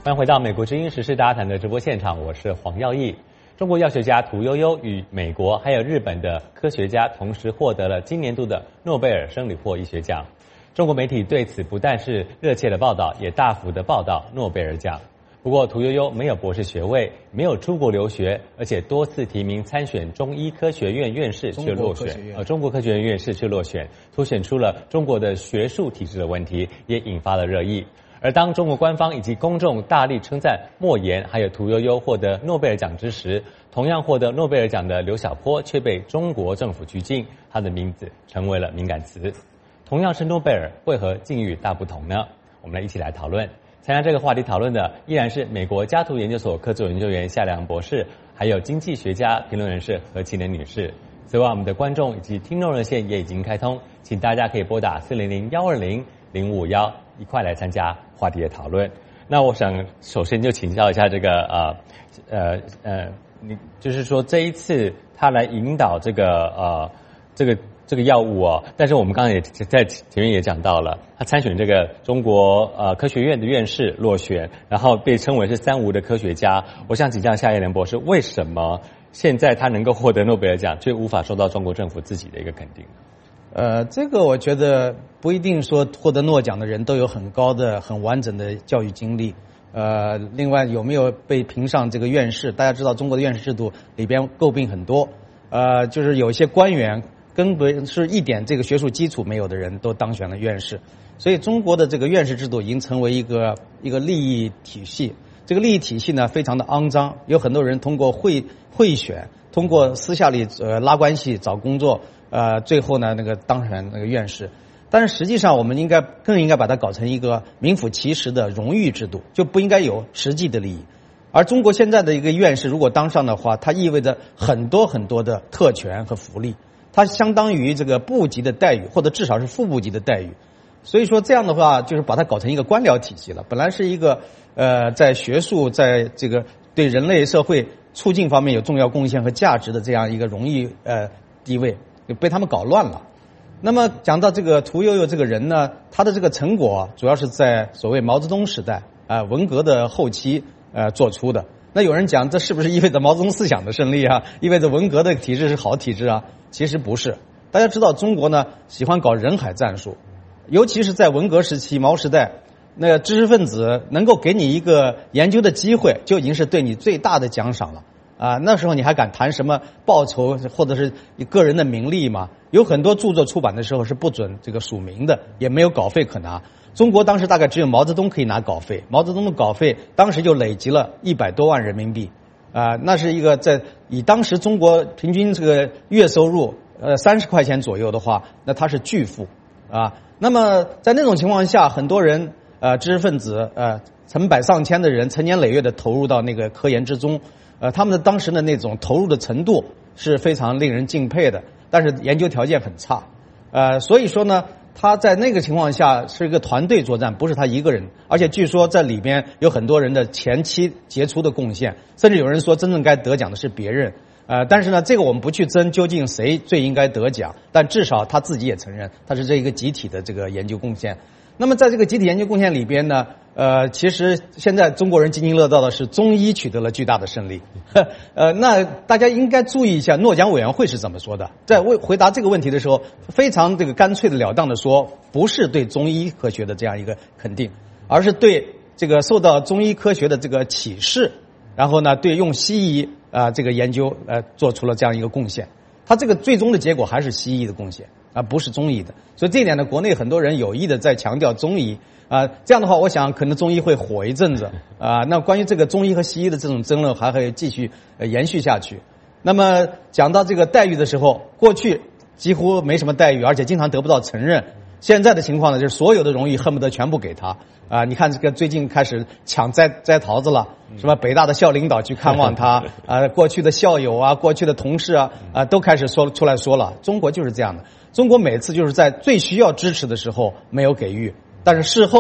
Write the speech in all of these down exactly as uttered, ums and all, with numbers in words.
欢迎回到美国之音时事大家谈的直播现场，我是黄耀义。中国药学家屠呦呦与美国还有日本的科学家同时获得了今年度的诺贝尔生理或医学奖。中国媒体对此不但是热切的报道，也大幅的报道诺贝尔奖。不过屠呦呦没有博士学位，没有出国留学，而且多次提名参选中医科学院院士却落选，呃，中国科学院院士却落选，凸显出了中国的学术体制的问题，也引发了热议。而当中国官方以及公众大力称赞莫言还有屠呦呦获得诺贝尔奖之时，同样获得诺贝尔奖的刘晓波却被中国政府拘禁，他的名字成为了敏感词。同样是诺贝尔，为何境遇大不同呢？我们来一起来讨论。参加这个话题讨论的依然是美国家图研究所客座研究员夏良博士，还有经济学家评论人士何启能女士。此外，我们的观众以及听众热线也已经开通，请大家可以拨打四零零一二零零五五一一块来参加话题的讨论。那我想首先就请教一下这个呃呃呃，你就是说这一次他来引导这个呃这个这个药物哦，但是我们刚刚也在前面也讲到了，他参选这个中国呃科学院的院士落选，然后被称为是三无的科学家。我想请教夏叶良博士，为什么现在他能够获得诺贝尔奖，却无法受到中国政府自己的一个肯定？ 呃，这个我觉得不一定说获得诺奖的人都有很高的、很完整的教育经历。呃，另外有没有被评上这个院士？大家知道中国的院士制度里边诟病很多，呃，就是有一些官员根本是一点这个学术基础没有的人都当选了院士，所以中国的这个院士制度已经成为一个一个利益体系。这个利益体系呢，非常的肮脏，有很多人通过贿贿选，通过私下里呃拉关系找工作。呃，最后呢，那个当选那个院士，但是实际上我们应该更应该把它搞成一个名副其实的荣誉制度，就不应该有实际的利益。而中国现在的一个院士如果当上的话，它意味着很多很多的特权和福利，它相当于这个部级的待遇，或者至少是副部级的待遇。所以说这样的话，就是把它搞成一个官僚体系了。本来是一个呃，在学术在这个对人类社会促进方面有重要贡献和价值的这样一个荣誉呃地位。被他们搞乱了。那么讲到这个屠呦呦这个人呢，他的这个成果主要是在所谓毛泽东时代啊、呃、文革的后期呃做出的。那有人讲这是不是意味着毛泽东思想的胜利啊？意味着文革的体制是好体制啊？其实不是。大家知道中国呢喜欢搞人海战术，尤其是在文革时期毛时代，那个知识分子能够给你一个研究的机会，就已经是对你最大的奖赏了。啊，那时候你还敢谈什么报酬或者是你个人的名利吗？有很多著作出版的时候是不准这个署名的，也没有稿费可拿。中国当时大概只有毛泽东可以拿稿费，毛泽东的稿费当时就累积了一百多万人民币，啊，那是一个在以当时中国平均这个月收入呃三十块钱左右的话，那他是巨富啊。那么在那种情况下，很多人呃知识分子呃成百上千的人成年累月的投入到那个科研之中。呃，他们的当时的那种投入的程度是非常令人敬佩的，但是研究条件很差，呃，所以说呢，他在那个情况下是一个团队作战，不是他一个人，而且据说在里边有很多人的前期杰出的贡献，甚至有人说真正该得奖的是别人，呃，但是呢，这个我们不去争究竟谁最应该得奖，但至少他自己也承认他是这一个集体的这个研究贡献。那么在这个集体研究贡献里边呢，呃，其实现在中国人津津乐道的是中医取得了巨大的胜利。呃，那大家应该注意一下诺奖委员会是怎么说的。在为回答这个问题的时候，非常这个干脆的了当的说，不是对中医科学的这样一个肯定，而是对这个受到中医科学的这个启示，然后呢，对用西医啊、呃、这个研究呃做出了这样一个贡献。他这个最终的结果还是西医的贡献。啊，不是中医的，所以这一点呢，国内很多人有意的在强调中医啊，这样的话，我想可能中医会火一阵子啊。那关于这个中医和西医的这种争论还会继续呃延续下去。那么讲到这个待遇的时候，过去几乎没什么待遇，而且经常得不到承认。现在的情况呢，就是所有的荣誉恨不得全部给他啊！你看这个最近开始抢摘摘桃子了，什么北大的校领导去看望他啊，过去的校友啊，过去的同事啊啊，都开始说出来说了。中国就是这样的。中国每次就是在最需要支持的时候没有给予，但是事后呢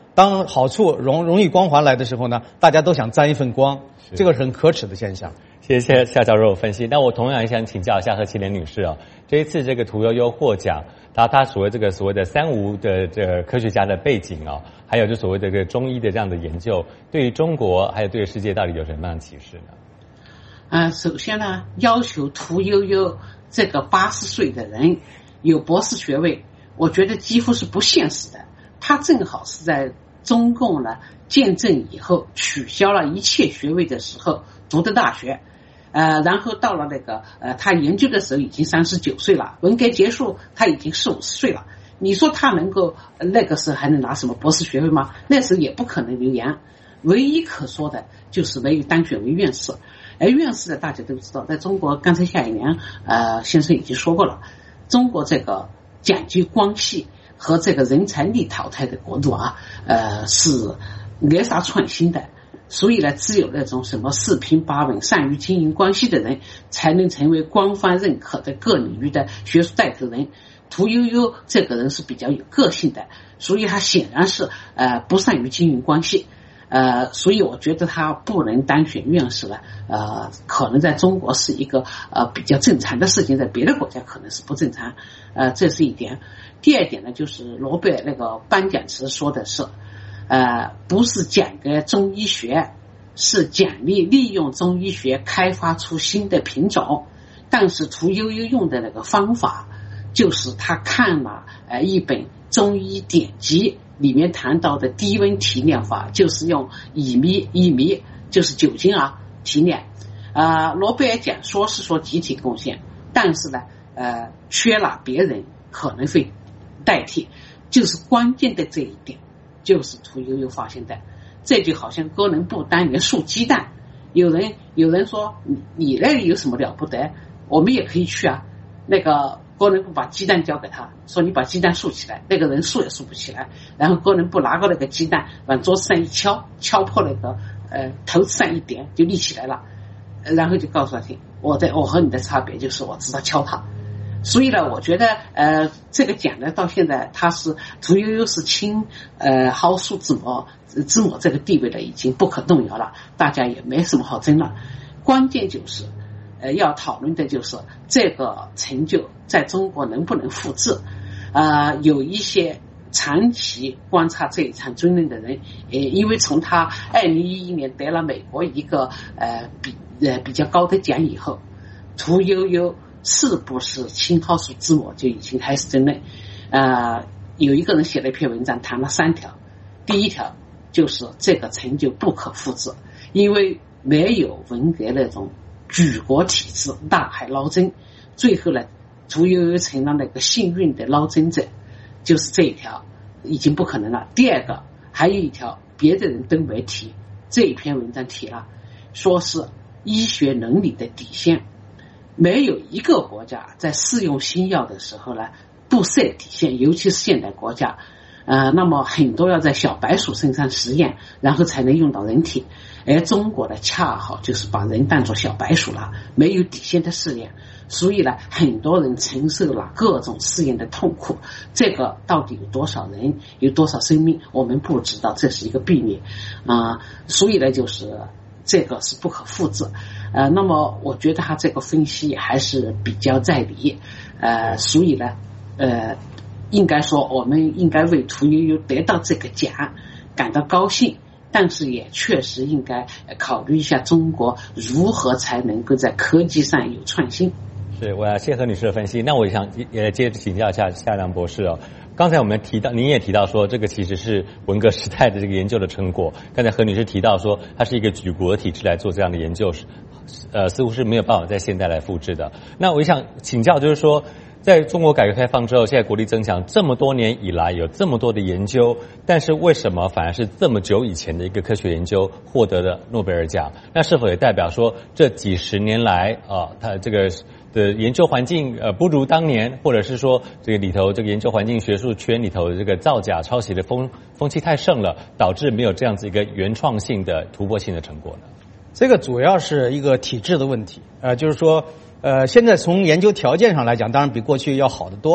当好处荣荣誉光环来的时候呢，大家都想沾一份光，这个是很可耻的现象。 谢谢夏教授分析。那我同样也想请教一下何其莲女士哦，这一次这个屠呦呦获奖，他他所谓这个所谓的三无的这个科学家的背景哦，还有就所谓这个中医的这样的研究，对于中国还有对于世界到底有什么样的启示呢？ 啊、呃，首先呢，要求屠呦呦这个八十岁的人有博士学位，我觉得几乎是不现实的。他正好是在中共呢建政以后取消了一切学位的时候读的大学。呃，然后到了那个呃，他研究的时候已经三十九岁了，文革结束他已经四五十岁了。你说他能够、呃、那个时候还能拿什么博士学位吗？那时候也不可能留洋。唯一可说的就是没有当选为院士。而院士的大家都知道，在中国刚才夏一良呃先生已经说过了，中国这个讲究光系和这个人才力淘汰的国度啊，呃是扼杀创新的。所以呢，只有那种什么四平八稳、善于经营关系的人，才能成为官方认可的各领域的学术带头人。屠呦呦这个人是比较有个性的，所以他显然是呃不善于经营关系，呃，所以我觉得他不能当选院士了。呃，可能在中国是一个呃比较正常的事情，在别的国家可能是不正常。呃，这是一点。第二点呢，就是罗贝尔那个颁奖词说的是。呃，不是讲给中医学，是奖励利用中医学开发出新的品种。但是屠呦呦用的那个方法，就是他看了呃一本中医典籍，里面谈到的低温提炼法，就是用乙醚，乙醚就是酒精啊提炼。啊、呃，诺贝尔奖说是说集体贡献，但是呢，呃，缺了别人可能会代替，就是关键的这一点。就是屠呦呦发现的，这就好像哥伦布当年树鸡蛋，有人有人说你你那里有什么了不得，我们也可以去啊。那个哥伦布把鸡蛋交给他，说你把鸡蛋竖起来，那个人竖也竖不起来。然后哥伦布拿过那个鸡蛋往桌子上一敲，敲破那个呃头子上一点就立起来了，然后就告诉他听，我的我和你的差别就是我知道敲它。所以呢，我觉得呃，这个奖呢，到现在他是屠呦呦是亲呃蒿树之母之母这个地位呢，已经不可动摇了，大家也没什么好争了。关键就是呃要讨论的就是这个成就在中国能不能复制。呃，有一些长期观察这一场争论的人，呃，因为从他二零一一年得了美国一个呃比呃比较高的奖以后，屠呦呦是不是青蒿树之母就已经开始争论。呃，有一个人写了一篇文章，谈了三条。第一条就是这个成就不可复制，因为没有文革那种举国体制大海捞针。最后呢，屠呦呦成了那个幸运的捞针者，就是这一条已经不可能了。第二个还有一条别的人都没提，这一篇文章提了，说是医学伦理的底线。没有一个国家在试用新药的时候呢不设底线，尤其是现代国家。呃，那么很多要在小白鼠身上实验，然后才能用到人体。而中国呢，恰好就是把人当作小白鼠了，没有底线的试验，所以呢，很多人承受了各种试验的痛苦。这个到底有多少人，有多少生命，我们不知道，这是一个秘密啊、呃。所以呢，就是这个是不可复制。呃，那么我觉得他这个分析还是比较在理，呃，所以呢，呃，应该说我们应该为屠呦呦得到这个奖感到高兴，但是也确实应该考虑一下中国如何才能够在科技上有创新。 是，我要谢谢何女士的分析。那我想也接着请教一下夏良博士哦。刚才我们提到，您也提到说，这个其实是文革时代的这个研究的成果。刚才何女士提到说，它是一个举国体制来做这样的研究，呃，似乎是没有办法在现代来复制的。那我想请教，就是说，在中国改革开放之后，现在国力增强，这么多年以来有这么多的研究，但是为什么反而是这么久以前的一个科学研究获得了诺贝尔奖？那是否也代表说，这几十年来啊，它这个的研究环境呃不如当年，或者是说这个里头这个研究环境学术圈里头的这个造假抄袭的风风气太盛了，导致没有这样子一个原创性的突破性的成果呢？ 这个主要是一个体制的问题，呃，就是说，呃，现在从研究条件上来讲，当然比过去要好得多了。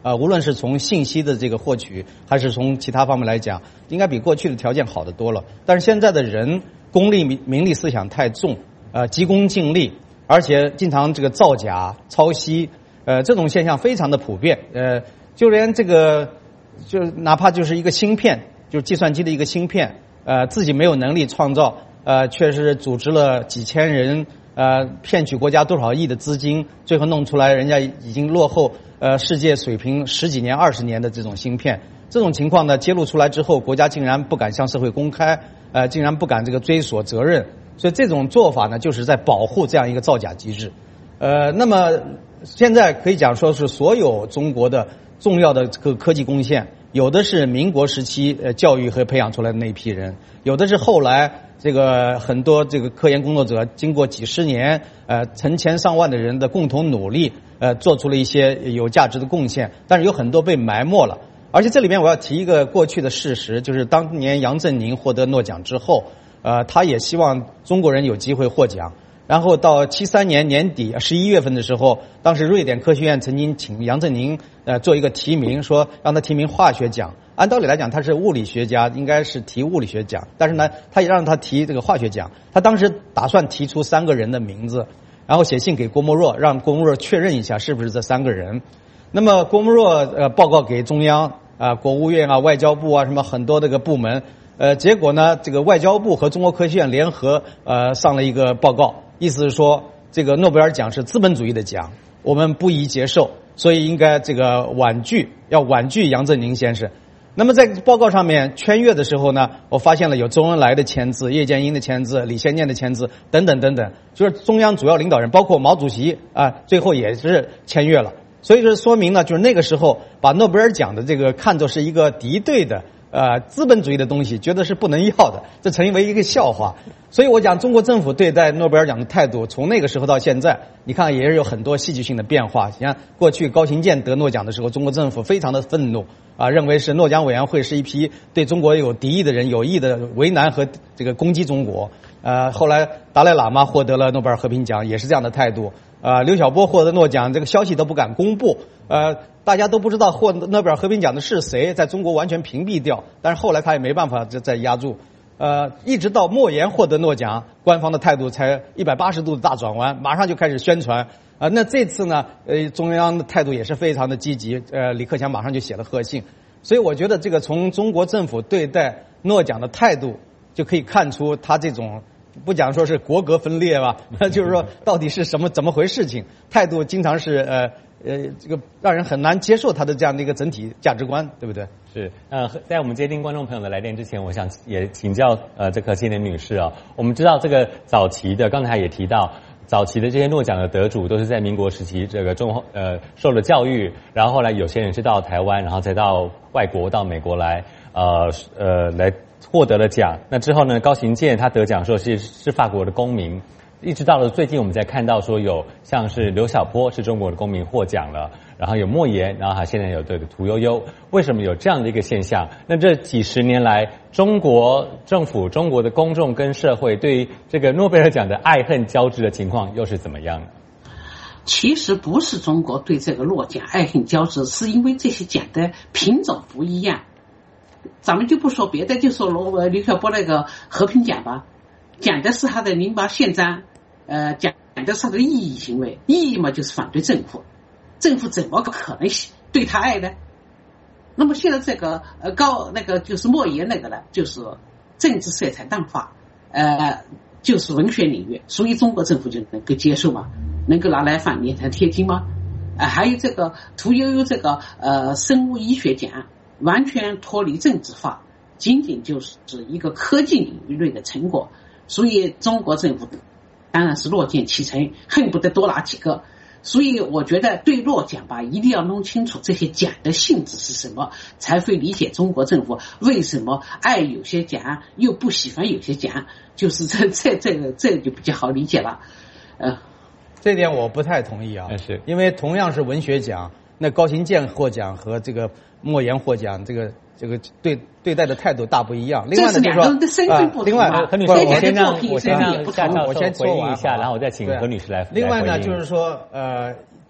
呃，无论是从信息的这个获取，还是从其他方面来讲，应该比过去的条件好得多了。但是现在的人功利名利思想太重，呃，急功近利，而且经常这个造假、抄袭，呃，这种现象非常的普遍。呃，就连这个，就哪怕就是一个芯片，就是计算机的一个芯片，呃，自己没有能力创造，呃，确实组织了几千人，呃，骗取国家多少亿的资金，最后弄出来人家已经落后呃世界水平十几年、二十年的这种芯片，这种情况呢揭露出来之后，国家竟然不敢向社会公开，呃，竟然不敢这个追索责任，所以这种做法呢，就是在保护这样一个造假机制。呃，那么现在可以讲说是所有中国的重要的这个科技贡献，有的是民国时期呃教育和培养出来的那一批人，有的是后来这个很多这个科研工作者经过几十年呃成千上万的人的共同努力，呃做出了一些有价值的贡献，但是有很多被埋没了。而且这里面我要提一个过去的事实，就是当年杨振宁获得诺奖之后，呃他也希望中国人有机会获奖。然后到七三年年底十一月份的时候，当时瑞典科学院曾经请杨振宁呃做一个提名，说让他提名化学奖。按道理来讲他是物理学家，应该是提物理学奖，但是呢他也让他提这个化学奖。他当时打算提出三个人的名字，然后写信给郭沫若，让郭沫若确认一下是不是这三个人。那么郭沫若呃报告给中央啊、呃、国务院啊、外交部啊什么很多这个部门，呃结果呢这个外交部和中国科学院联合呃上了一个报告，意思是说这个诺贝尔奖是资本主义的奖，我们不宜接受，所以应该这个婉拒，要婉拒杨振宁先生。那么在报告上面圈阅的时候呢，我发现了有周恩来的签字、叶剑英的签字、李先念的签字等等等等，就是中央主要领导人，包括毛主席啊，最后也是签阅了。所以说说明呢，就是那个时候把诺贝尔奖的这个看作是一个敌对的呃资本主义的东西，觉得是不能要的，这成为一个笑话。所以我讲中国政府对待诺贝尔奖的态度，从那个时候到现在，你看也是有很多戏剧性的变化。你看过去高行健得诺奖的时候，中国政府非常的愤怒啊，认为是诺奖委员会是一批对中国有敌意的人，有意的为难和这个攻击中国。呃，后来达赖喇嘛获得了诺贝尔和平奖，也是这样的态度。呃，刘晓波获得诺奖，这个消息都不敢公布，呃，大家都不知道获诺贝尔和平奖的是谁，在中国完全屏蔽掉。但是后来他也没办法再压住。呃，一直到莫言获得诺奖，官方的态度才一百八十度的大转弯，马上就开始宣传。啊、呃，那这次呢，呃，中央的态度也是非常的积极，呃，李克强马上就写了贺信。所以我觉得这个从中国政府对待诺奖的态度，就可以看出他这种不讲说是国格分裂吧，就是说到底是什么怎么回事情，态度经常是呃呃这个让人很难接受他的这样的一个整体价值观，对不对？ 是，呃，在我们接听观众朋友的来电之前，我想也请教呃这个青年女士啊，我们知道这个早期的，刚才也提到，早期的这些诺奖的得主都是在民国时期这个中呃受了教育，然后后来有些人是到台湾，然后再到外国到美国来呃呃来获得了奖。那之后呢，高行健他得奖的时候是是法国的公民。一直到了最近，我们才看到说有像是刘晓波是中国的公民获奖了，然后有莫言，然后还现在有这个屠呦呦。为什么有这样的一个现象？那这几十年来，中国政府、中国的公众跟社会对于这个诺贝尔奖的爱恨交织的情况又是怎么样呢？ 其实不是中国对这个诺奖爱恨交织，是因为这些奖的品种不一样。咱们就不说别的，就说罗刘晓波那个和平奖吧，讲的是他的零八宪章。呃，讲的是他的异议行为，异议嘛就是反对政府，政府怎么可能对他爱呢？那么现在这个呃高那个就是莫言那个呢，就是政治色彩淡化，呃，就是文学领域，所以中国政府就能够接受吗？能够拿来反面谈贴金吗？啊、呃，还有这个屠呦呦这个呃生物医学奖，完全脱离政治化，仅仅就是一个科技领域内的成果，所以中国政府当然是乐见其成，恨不得多拿几个。所以我觉得对诺奖吧，一定要弄清楚这些奖的性质是什么，才会理解中国政府为什么爱有些奖又不喜欢有些奖，就是这这这个这个就比较好理解了。呃， 这点我不太同意啊， 是因为同样是文学奖，那高行健获奖和这个莫言获奖，这个这个对对待的态度大不一样。另外呢，就是说， 啊， 另外， 何女士，我先让我先让夏教授我先回应一下，然后我再请何女士来。 另外呢，就是说，呃，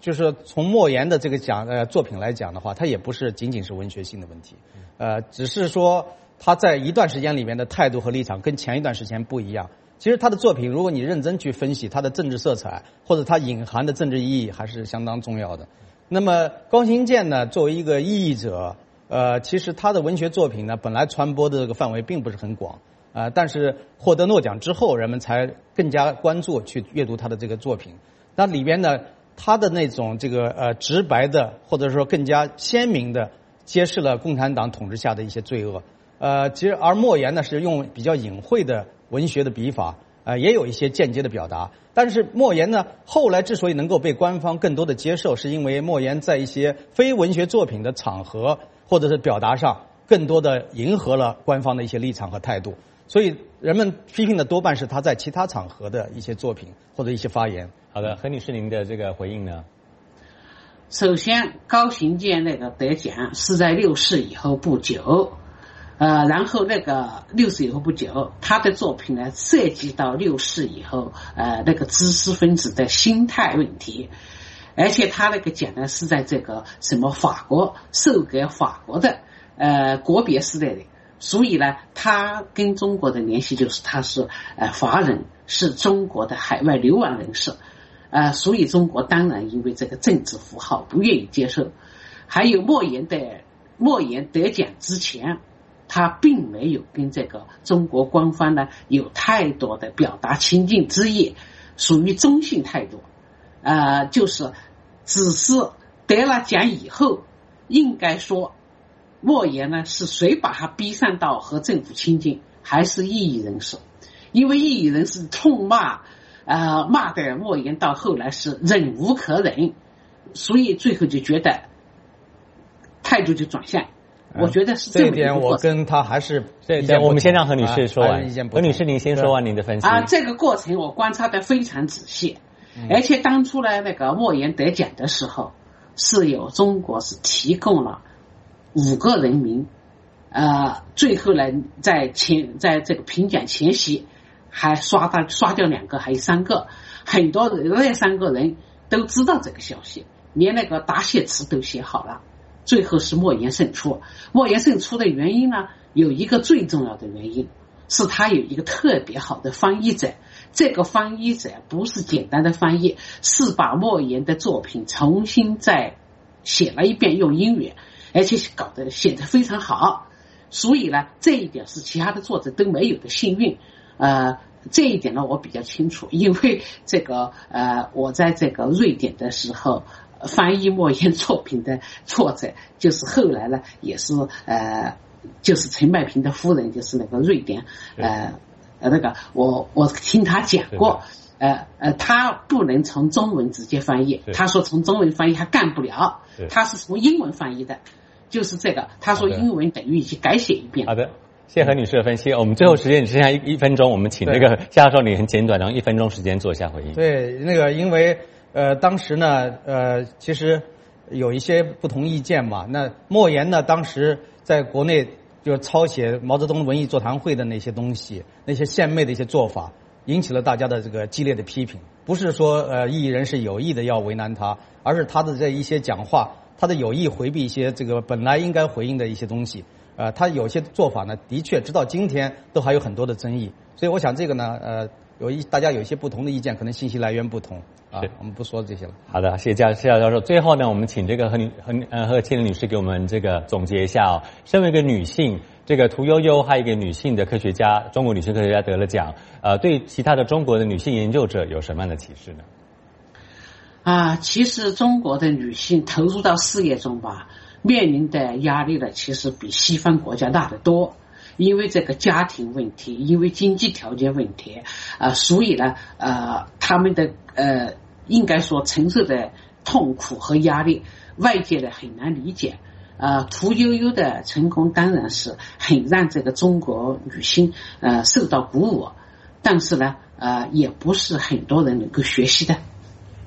就是从莫言的这个讲呃作品来讲的话，它也不是仅仅是文学性的问题，呃，只是说他在一段时间里面的态度和立场跟前一段时间不一样。其实他的作品，如果你认真去分析他的政治色彩或者他隐含的政治意义，还是相当重要的。那么高行健呢，作为一个译译者，呃，其实他的文学作品呢，本来传播的这个范围并不是很广，呃，但是获得诺奖之后，人们才更加关注去阅读他的这个作品。那里边呢，他的那种这个呃直白的，或者说更加鲜明的揭示了共产党统治下的一些罪恶。呃，其实而莫言呢是用比较隐晦的文学的笔法，呃，也有一些间接的表达。但是莫言呢，后来之所以能够被官方更多的接受，是因为莫言在一些非文学作品的场合或者是表达上，更多的迎合了官方的一些立场和态度。所以人们批评的多半是他在其他场合的一些作品或者一些发言。 好的，何女士，您的这个回应呢？ 首先，高行健那个得奖是在六四以后不久。呃，然后那个六四以后不久，他的作品呢涉及到六四以后呃那个知识分子的心态问题，而且他那个讲呢是在这个什么法国授给法国的呃国别时代的，所以呢，他跟中国的联系就是他是呃法人，是中国的海外流亡人士，呃，所以中国当然因为这个政治符号不愿意接受。还有莫言的莫言得奖之前，他并没有跟这个中国官方呢有太多的表达亲近之意，属于中性态度，呃，就是只是得了奖以后，应该说莫言呢是谁把他逼上到和政府亲近，还是异议人士，因为异议人士痛骂，呃，骂的莫言到后来是忍无可忍，所以最后就觉得态度就转向。我觉得是这一点，我跟他还是这这，我们先让何女士说完。何女士，您先说完您的分析。 啊，这个过程我观察得非常仔细，而且当初呢，那个莫言得奖的时候，是有中国是提供了五个人名，呃，最后呢，在前在这个评奖前夕还刷到刷掉两个，还有三个，很多人那三个人都知道这个消息，连那个答谢词都写好了。最后是莫言胜出。莫言胜出的原因呢，有一个最重要的原因，是他有一个特别好的翻译者。这个翻译者不是简单的翻译，是把莫言的作品重新再写了一遍，用英语，而且搞得写得非常好。所以呢，这一点是其他的作者都没有的幸运。呃，这一点呢，我比较清楚，因为这个呃，我在这个瑞典的时候。翻译莫言作品的作者就是后来呢也是呃就是陈麦平的夫人，就是那个瑞典呃呃那个我我听他讲过，呃呃他不能从中文直接翻译，他说从中文翻译他干不了，他是从英文翻译的，就是这个他说英文等于已经改写一遍。 好的，谢谢何女士的分析。我们最后时间只剩下一一分钟，我们请那个夏教授你很简短，然后一分钟时间做一下回应。 对，那个因为。呃，当时呢，呃，其实有一些不同意见嘛。那莫言呢，当时在国内就抄写毛泽东文艺座谈会的那些东西，那些献媚的一些做法，引起了大家的这个激烈的批评。不是说呃异议人士有意的要为难他，而是他的这一些讲话，他的有意回避一些这个本来应该回应的一些东西。呃，他有些做法呢，的确直到今天都还有很多的争议。所以我想这个呢，呃。有一大家有一些不同的意见，可能信息来源不同啊，我们不说这些了。 好的，谢谢教谢教授。最后呢，我们请这个何女何呃何庆女士给我们这个总结一下哦。身为一个女性，这个屠呦呦还有一个女性的科学家，中国女性科学家得了奖，呃，对其他的中国的女性研究者有什么样的启示呢？ 啊，其实中国的女性投入到事业中吧，面临的压力呢，其实比西方国家大得多。因为这个家庭问题，因为经济条件问题，呃，所以呢，呃，他们的呃，应该说承受的痛苦和压力，外界呢很难理解。呃，屠呦呦的成功当然是很让这个中国女性呃受到鼓舞，但是呢，呃，也不是很多人能够学习的。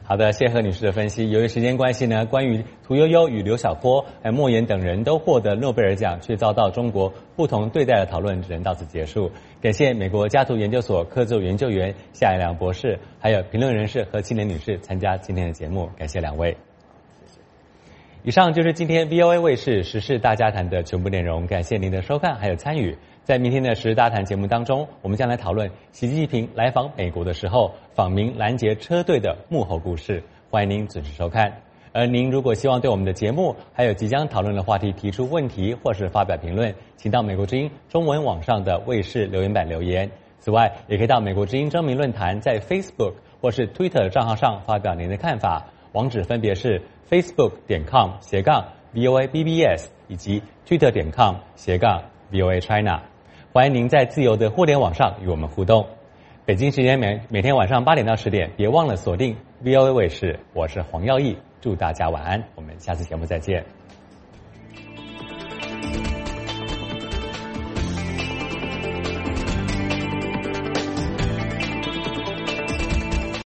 好的，谢贺女士的分析。由于时间关系呢，关于屠呦呦与刘晓波、还有莫言等人都获得诺贝尔奖，却遭到中国不同对待的讨论，只能到此结束。感谢美国家族研究所客座研究员夏一良博士，还有评论人士何庆莲女士参加今天的节目，感谢两位。以上就是今天 V O A 卫视时事大家谈的全部内容，感谢您的收看还有参与。在明天的时事大谈节目当中，我们将来讨论习近平来访美国的时候，访民拦截车队的幕后故事，欢迎您准时收看。而您如果希望对我们的节目还有即将讨论的话题提出问题或是发表评论，请到美国之音中文网上的卫视留言板留言。此外，也可以到美国之音征民论坛在 Facebook 或是 Twitter 账号上发表您的看法，网址分别是 facebook 点 com 斜杠 V O A B B S 以及 Twitter 点 com 斜杠 V O A China。欢迎您在自由的互联网上与我们互动。北京时间每每天晚上八点到十点，别忘了锁定 V O A 卫视，我是黄耀义，祝大家晚安，我们下次节目再见。